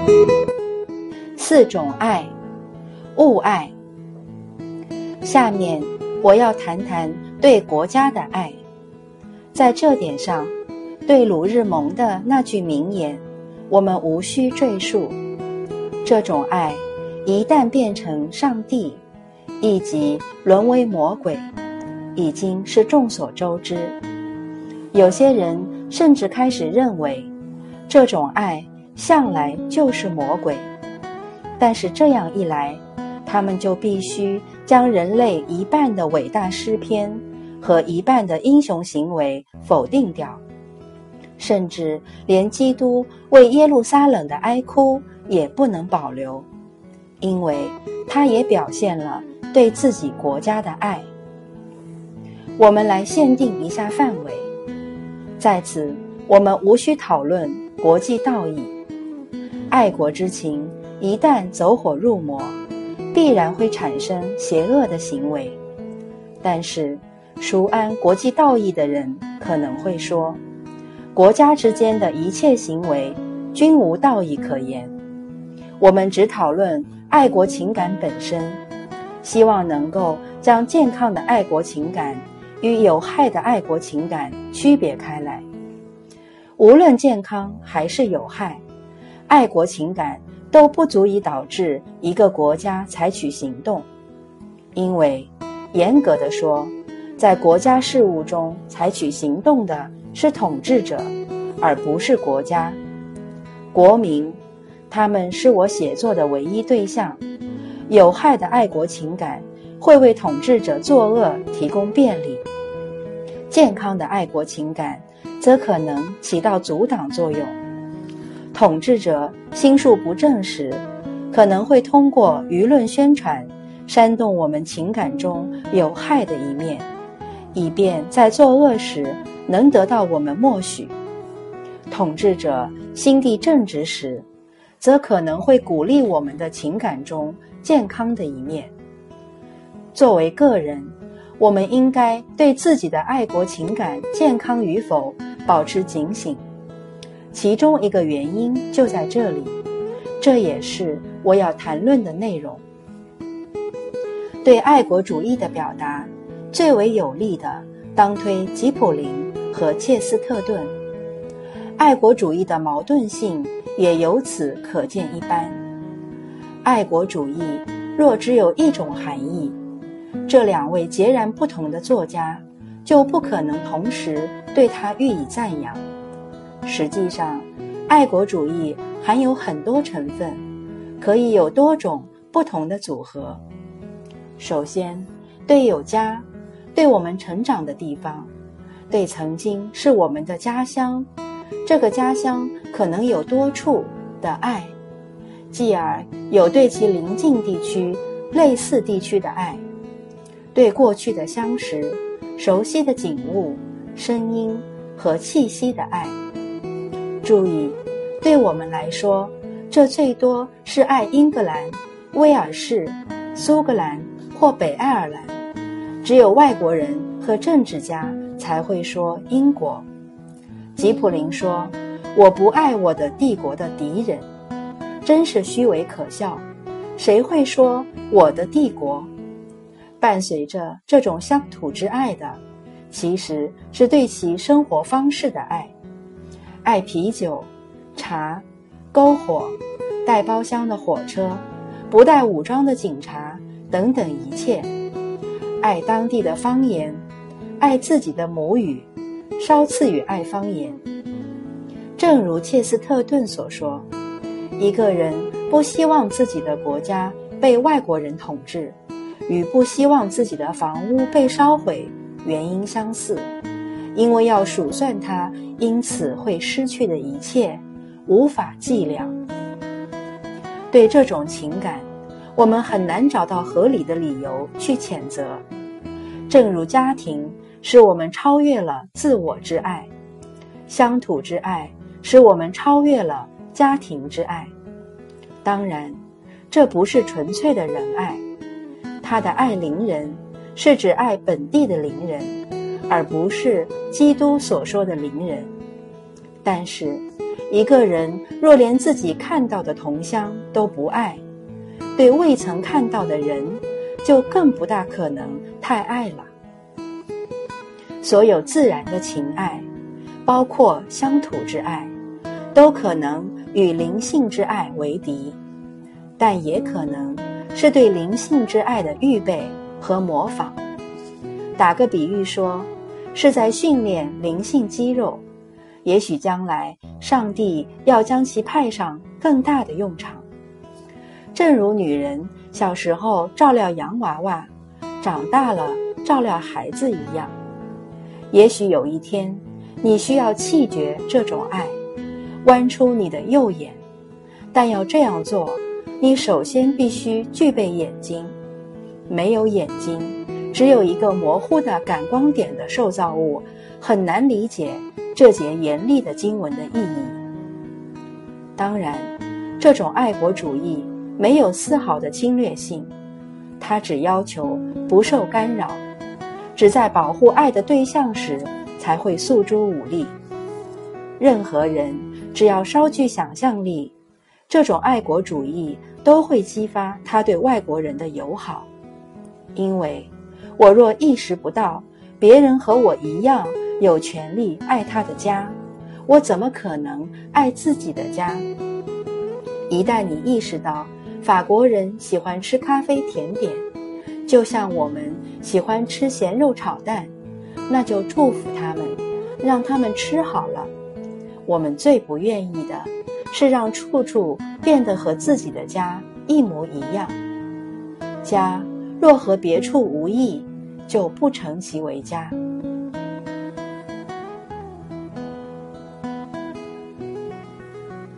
4种爱，物爱。下面我要谈谈对国家的爱。在这点上，对鲁日蒙的那句名言，我们无需赘述。这种爱一旦变成上帝，以及沦为魔鬼，已经是众所周知。有些人甚至开始认为，这种爱向来就是魔鬼。但是这样一来，他们就必须将人类一半的伟大诗篇和一半的英雄行为否定掉，甚至连基督为耶路撒冷的哀哭也不能保留，因为他也表现了对自己国家的爱。我们来限定一下范围，在此我们无需讨论国际道义。爱国之情一旦走火入魔，必然会产生邪恶的行为。但是熟谙国际道义的人可能会说，国家之间的一切行为均无道义可言。我们只讨论爱国情感本身，希望能够将健康的爱国情感与有害的爱国情感区别开来。无论健康还是有害，爱国情感都不足以导致一个国家采取行动，因为严格的说，在国家事务中采取行动的是统治者，而不是国家。国民，他们是我写作的唯一对象。有害的爱国情感会为统治者作恶提供便利，健康的爱国情感则可能起到阻挡作用。统治者心术不正时，可能会通过舆论宣传煽动我们情感中有害的一面，以便在作恶时能得到我们默许。统治者心地正直时，则可能会鼓励我们的情感中健康的一面。作为个人，我们应该对自己的爱国情感健康与否保持警醒。其中一个原因就在这里，这也是我要谈论的内容。对爱国主义的表达，最为有力的当推吉普林和切斯特顿。爱国主义的矛盾性也由此可见一斑。爱国主义若只有一种含义，这两位截然不同的作家就不可能同时对它予以赞扬。实际上，爱国主义含有很多成分，可以有多种不同的组合。首先，对有家，对我们成长的地方，对曾经是我们的家乡，这个家乡可能有多处的爱，继而有对其邻近地区、类似地区的爱，对过去的相识、熟悉的景物、声音和气息的爱。注意，对我们来说，这最多是爱英格兰、威尔士、苏格兰或北爱尔兰，只有外国人和政治家才会说英国。吉普林说，我不爱我的帝国的敌人，真是虚伪可笑，谁会说我的帝国？伴随着这种乡土之爱的，其实是对其生活方式的爱，爱啤酒、茶、篝火、带包厢的火车、不带武装的警察等等一切，爱当地的方言，爱自己的母语，稍次于爱方言。正如切斯特顿所说，一个人不希望自己的国家被外国人统治，与不希望自己的房屋被烧毁原因相似，因为要数算他因此会失去的一切，无法计量。对这种情感，我们很难找到合理的理由去谴责。正如家庭使我们超越了自我之爱，乡土之爱使我们超越了家庭之爱。当然，这不是纯粹的仁爱，他的爱邻人是指爱本地的邻人，而不是基督所说的邻人。 但是一个人若连自己看到的同乡都不爱，对未曾看到的人就更不大可能太爱了。所有自然的情爱，包括乡土之爱，都可能与灵性之爱为敌，但也可能是对灵性之爱的预备和模仿。打个比喻说，是在训练灵性肌肉，也许将来上帝要将其派上更大的用场。正如女人小时候照料洋娃娃，长大了照料孩子一样，也许有一天你需要弃绝这种爱，剜出你的右眼，但要这样做，你首先必须具备眼睛。没有眼睛，只有一个模糊的感光点的受造物，很难理解这节严厉的经文的意义。当然，这种爱国主义没有丝毫的侵略性，它只要求不受干扰，只在保护爱的对象时才会诉诸武力。任何人只要稍具想象力，这种爱国主义都会激发他对外国人的友好。因为我若意识不到别人和我一样有权利爱他的家，我怎么可能爱自己的家？一旦你意识到法国人喜欢吃咖啡甜点，就像我们喜欢吃咸肉炒蛋，那就祝福他们，让他们吃好了。我们最不愿意的是让处处变得和自己的家一模一样。家若和别处无异，就不成其为家。